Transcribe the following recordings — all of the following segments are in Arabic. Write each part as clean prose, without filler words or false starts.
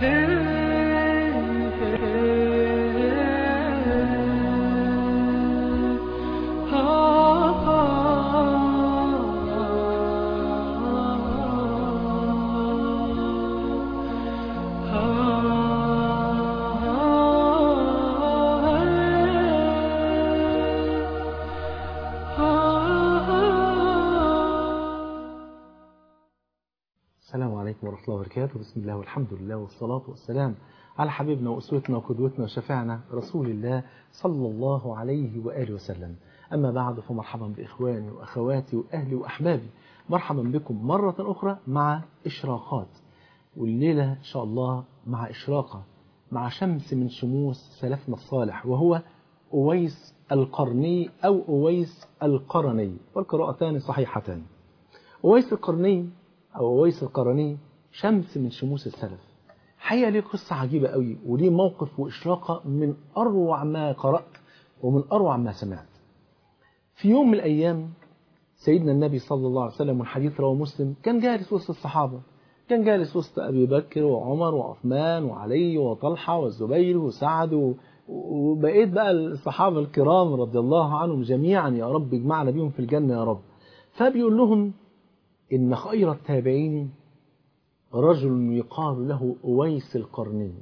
السلام عليكم ورحمة الله وبركاته. بسم الله والحمد لله والصلاة والسلام على حبيبنا وأسوتنا وقدوتنا وشفيعنا رسول الله صلى الله عليه وآله وسلم. أما بعد، فمرحبا بإخواني وأخواتي وأهلي وأحبابي، مرحبا بكم مرة أخرى مع إشراقات. والليلة إن شاء الله مع إشراقة، مع شمس من شموس سلفنا الصالح، وهو أويس القرني أو أويس القرني، والقراءتان صحيحتان. أويس القرني أو أويس القرني شمس من شموس السلف. حقيقة ليه قصة عجيبة قوي، وليه موقف وإشراقة من أروع ما قرأت ومن أروع ما سمعت. في يوم من الأيام سيدنا النبي صلى الله عليه وسلم، والحديث رواه مسلم، كان جالس وسط الصحابة، كان جالس وسط أبي بكر وعمر وعثمان وعلي وطلحة والزبير وسعد وبقيت بقى الصحابة الكرام رضي الله عنهم جميعا، يا رب اجمعنا بيهم في الجنة يا رب. فبيقول لهم إن خير التابعين رجل يقال له أويس القرني،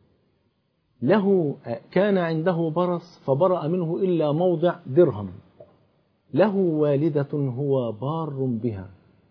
كان عنده برص فبرأ منه إلا موضع درهم، له والدة هو بار بها،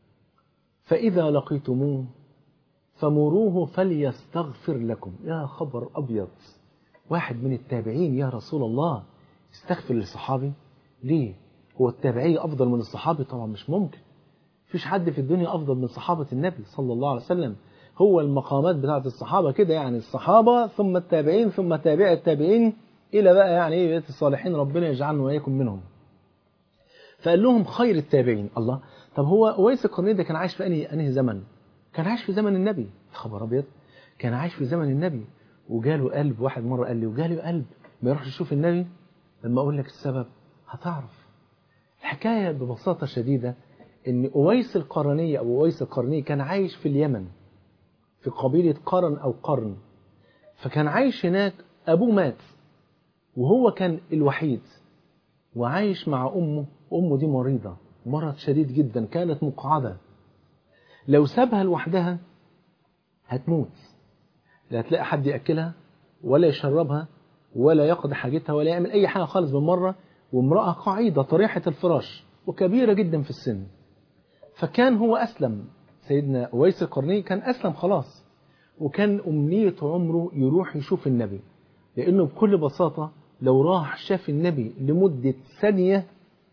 فإذا لقيتموه فمروه فليستغفر لكم. يا خبر أبيض، واحد من التابعين يا رسول الله استغفر للصحابي؟ ليه؟ هو التابعي أفضل من الصحابي؟ طبعا مش ممكن، فيش حد في الدنيا أفضل من صحابة النبي صلى الله عليه وسلم. هو المقامات بتاعت الصحابة كده، يعني الصحابة ثم التابعين ثم تابع التابعين إلى بقى يعني إيه بيت الصالحين، ربنا يجعلنا وإياكم منهم. فقال لهم خير التابعين. الله، طب هو أويس القرني ده كان عايش في أنهي زمن؟ كان عايش في زمن النبي. خبر أبيض، كان عايش في زمن النبي وجاله قلب. واحد مرة قال لي وجاله قلب ما يروحش يشوف النبي. لما أقول لك السبب هتعرف. الحكاية ببساطة شديدة إن أويس القرني أو أويس القرني كان عايش في اليمن في قبيلة قرن أو قرن، فكان عايش هناك. أبوه مات وهو كان الوحيد، وعايش مع أمه. أمه دي مريضة مرض شديد جدا، كانت مقعدة، لو سابها لوحدها هتموت، لا هتلاقي حد يأكلها ولا يشربها ولا يقضي حاجتها ولا يعمل أي حاجة خالص بالمرة. وامرأة قعيدة طريحة الفراش وكبيرة جدا في السن. فكان هو أسلم، سيدنا أويس القرني كان أسلم خلاص، وكان أمنية عمره يروح يشوف النبي، لأنه بكل بساطة لو راح شاف النبي لمدة ثانية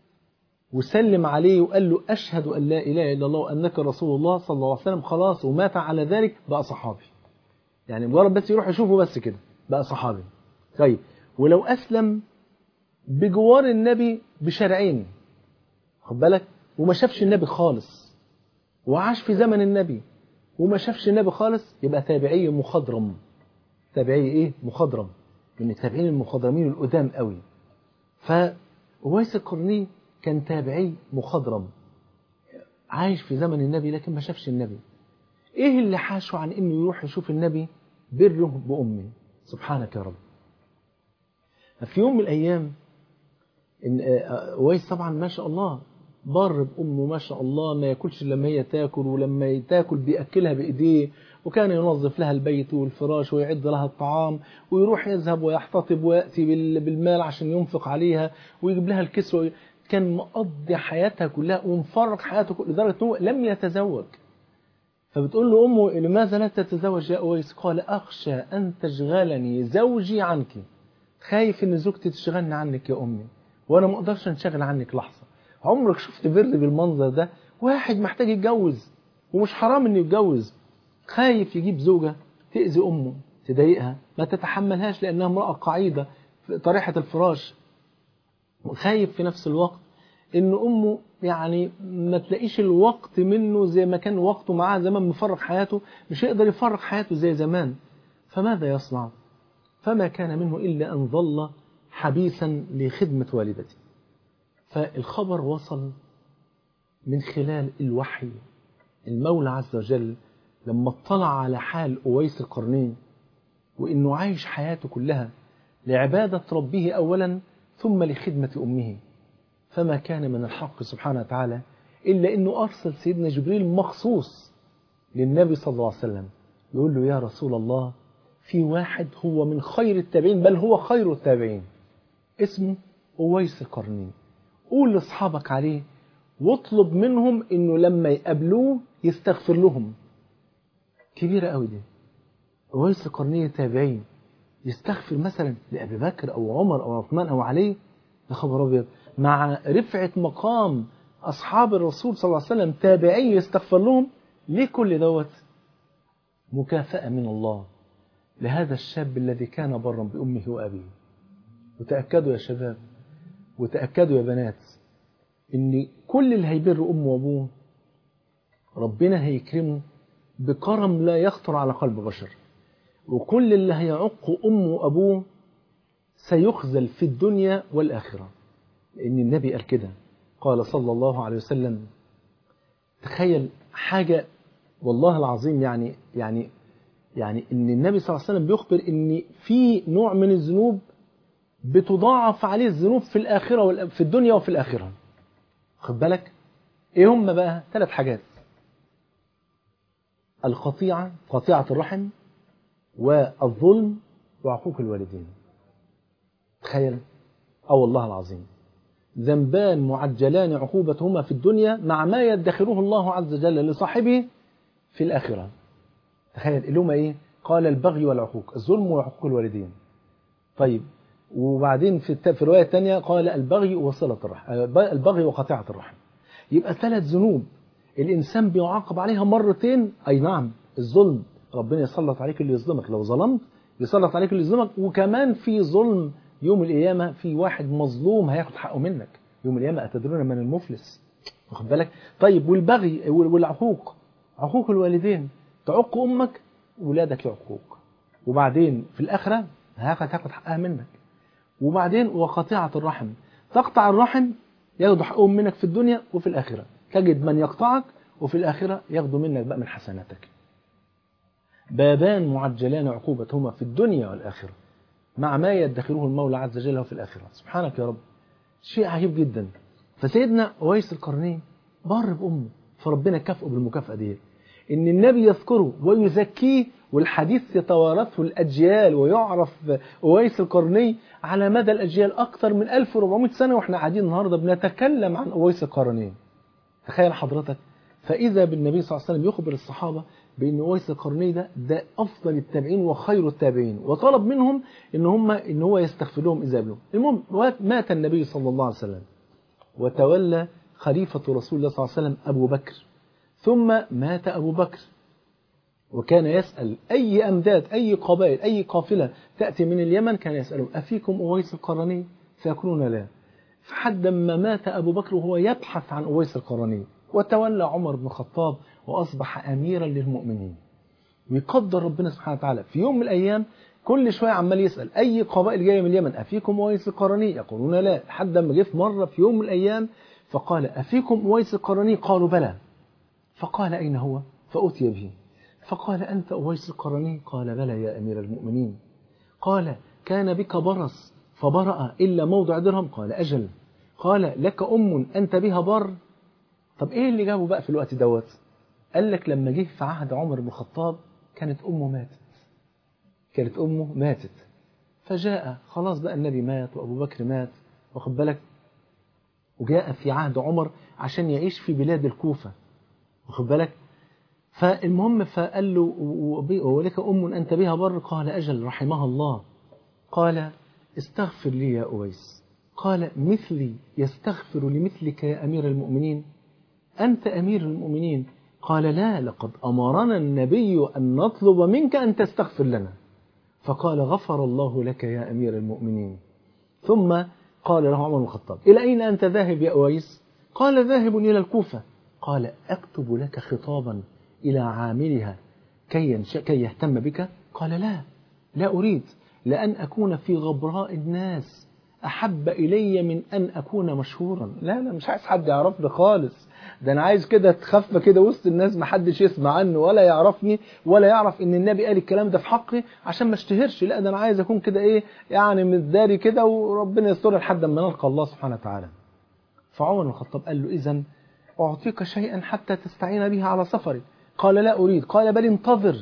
وسلم عليه وقال له أشهد أن لا إله إلا الله وأنك رسول الله صلى الله عليه وسلم، خلاص ومات على ذلك بقى صحابي. يعني مجرد بس يروح يشوفه بس كده بقى صحابي. طيب ولو أسلم بجوار النبي بشرعين، خد بالك، وما شافش النبي خالص وعاش في زمن النبي وما شافش النبي خالص، يبقى تابعي مخضرم. تابعي ايه؟ مخضرم، من التابعين المخضرمين القدام قوي. فأويس القرني كان تابعي مخضرم عايش في زمن النبي لكن ما شافش النبي. ايه اللي حاشه عن انه يروح يشوف النبي؟ بره بأمه. سبحانك يا رب. في يوم من الايام أويس طبعا ما شاء الله بر بأمه ما شاء الله، ما ياكلش لما هي تاكل، ولما تاكل بيأكلها بإيديه، وكان ينظف لها البيت والفراش ويعد لها الطعام، ويروح يذهب ويحتطب ويأتي بالمال عشان ينفق عليها ويجيب لها الكسوة. كان مقضي حياتها كلها ومفرق حياته لدرجة أنه لم يتزوج. فبتقول له أمه لماذا لا تتزوج يا أويس؟ قال أخشى أن تشغلني زوجي عنك، خايف أن زوجتي تشغلني عنك يا أمي، وأنا ما أقدرش أنشغل عنك لحظة. عمرك شفت بر بالمنظر ده؟ واحد محتاج يتجوز ومش حرام انه يتجوز، خايف يجيب زوجة تأذي أمه تضايقها ما تتحملهاش لأنها امرأة قعيدة في طريحة الفراش، وخايف في نفس الوقت إن أمه يعني ما تلاقيش الوقت منه زي ما كان وقته معاه زمان، مفرق حياته مش هيقدر يفرق حياته زي زمان. فماذا يصنع؟ فما كان منه إلا أن ظل حبيسا لخدمة والدته. فالخبر وصل من خلال الوحي. المولى عز وجل لما اطلع على حال أويس القرني وإنه عايش حياته كلها لعبادة ربه أولا ثم لخدمة أمه. فما كان من الحق سبحانه وتعالى إلا أنه أرسل سيدنا جبريل مخصوص للنبي صلى الله عليه وسلم يقول له: يا رسول الله، في واحد هو من خير التابعين، بل هو خير التابعين، اسمه أويس القرني. قول لأصحابك عليه واطلب منهم أنه لما يقابلوه يستغفر لهم. كبيرة قوي دي. أويس القرني تابعين يستغفر مثلا لأبي بكر أو عمر أو عثمان أو علي؟ يا خبر أبيض، مع رفعة مقام أصحاب الرسول صلى الله عليه وسلم تابعين يستغفر لهم. ليه كل دوت؟ مكافأة من الله لهذا الشاب الذي كان برا بأمه وأبيه. وتأكدوا يا شباب وتأكدوا يا بنات إن كل اللي هيبر أمه وأبوه ربنا هيكرمه بكرم لا يخطر على قلب بشر، وكل اللي هيعق أمه وأبوه سيخزل في الدنيا والآخرة. لأن النبي قال كده، قال صلى الله عليه وسلم: تخيل حاجة والله العظيم، يعني إن النبي صلى الله عليه وسلم بيخبر إن في نوع من الذنوب بتضاعف عليه الذنوب في الآخرة في الدنيا وفي الآخرة. خد بالك إيه هم بقى؟ 3 حاجات: القطيعة، قطيعة الرحم، والظلم، وعقوق الوالدين. تخيل، والله العظيم ذنبان معجلان عقوبتهما في الدنيا مع ما يدخره الله عز وجل لصاحبه في الآخرة. تخيل اللي هما إيه؟ قال: البغي والعقوق، الظلم وعقوق الوالدين. طيب، وبعدين في الرواية الثانية قال: البغي وصلة الرحم، البغي وقطيعة الرحم. يبقى 3 ذنوب الإنسان بيعاقب عليها مرتين. أي نعم، الظلم، ربنا يسلط عليك اللي يظلمك، لو ظلمت يسلط عليك اللي يظلمك. وكمان في ظلم يوم القيامة، في واحد مظلوم هياخد حقه منك يوم القيامة. أتدرون من المفلس؟ واخد بالك؟ طيب، والبغي والعقوق، عقوق الوالدين، تعق أمك ولادك يعقوك، وبعدين في الآخرة هاخد حقها منك. وبعدين وقطيعة الرحم، تقطع الرحم ياخدوا حقهم منك في الدنيا وفي الآخرة. تجد من يقطعك وفي الآخرة ياخدوا منك بقى من حسناتك. بابان معجلان عقوبتهما في الدنيا والآخرة مع ما يدخره المولى عز وجل في الآخرة. سبحانك يا رب، شيء عجيب جدا. فسيدنا أويس القرني بار بأمه، فربنا كافئه بالمكافأة دي، إن النبي يذكره ويزكيه، والحديث يتوارثه الأجيال، ويعرف أويس القرني على مدى الأجيال أكثر من 1400 سنة، وإحنا قاعدين النهاردة بنتكلم عن أويس القرني. تخيل حضرتك. فإذا بالنبي صلى الله عليه وسلم يخبر الصحابة بأن أويس القرني ده أفضل التابعين وخير التابعين، وطلب منهم إن هو يستغفر لهم إذا قابلوه. المهم، مات النبي صلى الله عليه وسلم، وتولى خليفة رسول الله صلى الله عليه وسلم أبو بكر، ثم مات أبو بكر، وكان يسأل أي أمداد، أي قبائل، أي قافلة تأتي من اليمن كان يسألهم: أفيكم أويس القرني؟ فيقولون لا. فحد ما مات أبو بكر وهو يبحث عن أويس القرني، وتولى عمر بن الخطاب وأصبح أميرا للمؤمنين. ويقدر ربنا سبحانه وتعالى في يوم من الأيام كل شوية عمال يسأل أي قبائل جاية من اليمن: أفيكم أويس القرني؟ يقولون لا. لحد ما جه في مرة في يوم من الأيام فقال: أفيكم أويس القرني؟ قالوا بلى. فقال: أين هو؟ فأتي به. فقال: أنت أويس القرني؟ قال: بلى يا أمير المؤمنين. قال: كان بك برص فبرأ إلا موضع درهم؟ قال: أجل. قال: لك أم أنت بها بر؟ طب إيه اللي جابه بقى في الوقت دوت؟ قال لك لما جه في عهد عمر بن الخطاب كانت أمه ماتت، فجاء خلاص بقى النبي مات وأبو بكر مات، واخد بالك، وجاء في عهد عمر عشان يعيش في بلاد الكوفة، واخد بالك. فالمهم فقال له: ولك أم أنت بها بر؟ قال: أجل، رحمها الله. قال: استغفر لي يا أويس. قال: مثلي يستغفر لمثلك يا أمير المؤمنين؟ أنت أمير المؤمنين. قال: لا، لقد أمرنا النبي أن نطلب منك أن تستغفر لنا. فقال: غفر الله لك يا أمير المؤمنين. ثم قال له عمر بن الخطاب: إلى أين أنت ذاهب يا أويس؟ قال: ذاهب إلى الكوفة. قال: أكتب لك خطابا إلى عاملها كي يهتم بك؟ قال: لا أريد، لأن أكون في غبراء الناس أحب إلي من أن أكون مشهورا. لا مش عايز حد يعرفني خالص، ده أنا عايز كده اتخفى كده وسط الناس، محدش يسمع عنه ولا يعرفني ولا يعرف إن النبي قال الكلام ده في حقي عشان ما اشتهرش. لا ده أنا عايز أكون كده إيه يعني متداري كده، وربنا يستر لحد ما نلقى الله سبحانه وتعالى. فعمر بن الخطاب قال له إذن أعطيك شيئا حتى تستعين به على سفري. قال لا أريد. قال بل انتظر.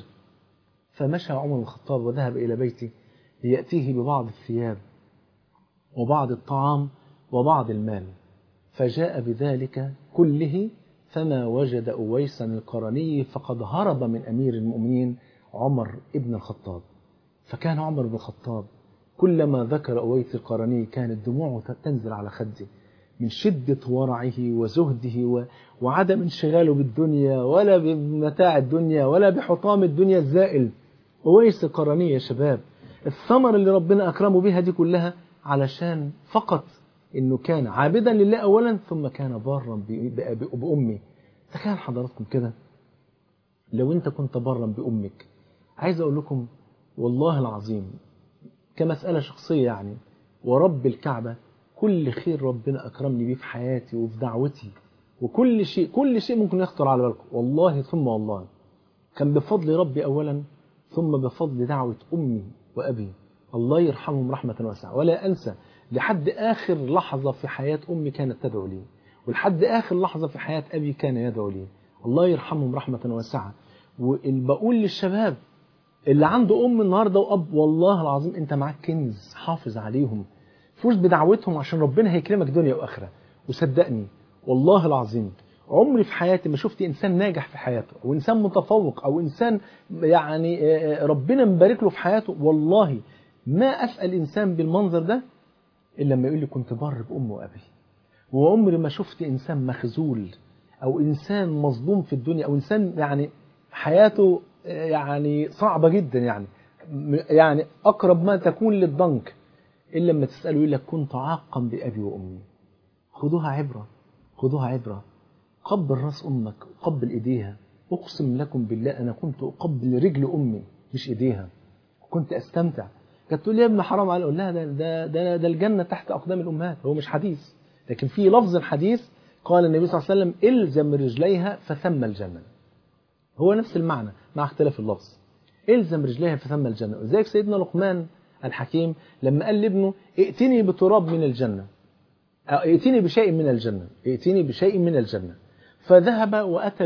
فمشى عمر بن الخطاب وذهب إلى بيته ليأتيه ببعض الثياب وبعض الطعام وبعض المال، فجاء بذلك كله فما وجد أويسا القرني فقد هرب من أمير المؤمنين عمر بن الخطاب. فكان عمر بن الخطاب كلما ذكر أويس القرني كانت دموعه تنزل على خده من شدة ورعه وزهده وعدم انشغاله بالدنيا ولا بمتاع الدنيا ولا بحطام الدنيا الزائل. أويس القرني يا شباب، الثمر اللي ربنا أكرمه بها دي كلها علشان فقط إنه كان عابدا لله أولا، ثم كان بارا بأمه. تخيل حضراتكم كده لو أنت كنت بارا بأمك. عايز أقول لكم والله العظيم كمسألة شخصية يعني، ورب الكعبة كل خير ربنا أكرمني بيه في حياتي وفي دعوتي وكل شيء ممكن يخطر على بالكم، والله ثم والله كان بفضل ربي أولا، ثم بفضل دعوة أمي وأبي الله يرحمهم رحمة واسعة. ولا أنسى لحد آخر لحظة في حياة أمي كانت تدعو لي، ولحد آخر لحظة في حياة أبي كان يدعو لي، الله يرحمهم رحمة واسعة. وبقول للشباب اللي عنده أم النهاردة وأب، والله العظيم أنت معاك كنز، حافظ عليهم، فوز بدعوتهم عشان ربنا هيكرمك دنيا وآخرة. وصدقني والله العظيم عمري في حياتي ما شفت إنسان ناجح في حياته أو إنسان متفوق أو إنسان يعني ربنا مبارك له في حياته، والله ما أسأل إنسان بالمنظر ده إلا لما يقول لي كنت بر بأم وأبي. وعمري ما شفت إنسان مخزول أو إنسان مظلوم في الدنيا أو إنسان يعني حياته يعني صعبة جدا، يعني أقرب ما تكون للضنك، إلا لما تسأله يقول لك كنت عاقا بأبي وأمي. خذوها عبرة، خذوها عبرة. قبل رأس أمك وقبل إيديها. أقسم لكم بالله أنا كنت أقبل رجل أمي مش إيديها، كنت أستمتع. كانت تقول لي يا ابن حرام على، أقول لها ده الجنة تحت أقدام الأمهات. هو مش حديث، لكن في لفظ الحديث قال النبي صلى الله عليه وسلم إلزم رجليها فثم الجنة. هو نفس المعنى مع اختلاف اللفظ، إلزم رجليها فثم الجنة. وذلك سيدنا لقمان الحكيم لما قال لابنه ائتني بتراب من الجنة، ائتني بشيء من الجنة، ائتني بشيء من الجنة. فذهب وأتى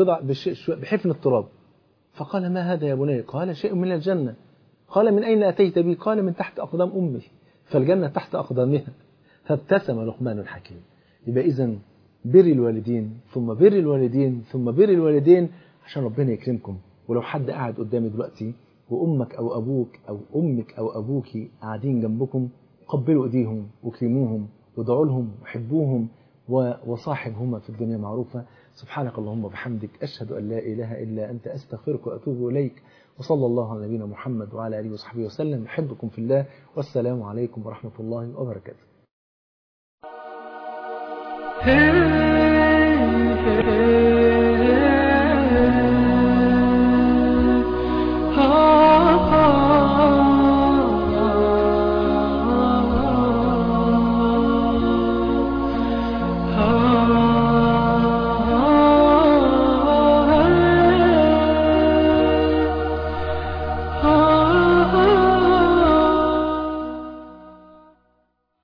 بحفن التراب، فقال ما هذا يا بني؟ قال شيء من الجنة. قال من أين أتيت به؟ قال من تحت أقدام أمي، فالجنة تحت أقدامها. فابتسم لقمان الحكيم. يبقى إذن بر الوالدين ثم بر الوالدين ثم بر الوالدين عشان ربنا يكرمكم. ولو حد قاعد قدامي دلوقتي وأمك أو أبوك أو أمك أو أبوك قاعدين جنبكم، قبلوا إيديهم وكرموهم وادعوا لهم وحبوهم وصاحبهما في الدنيا معروفة. سبحانك اللهم وبحمدك، أشهد أن لا إله إلا أنت، أستغفرك وأتوب إليك. وصلى الله على نبينا محمد وعلى آله وصحبه وسلم. أحبكم في الله، والسلام عليكم ورحمة الله وبركاته.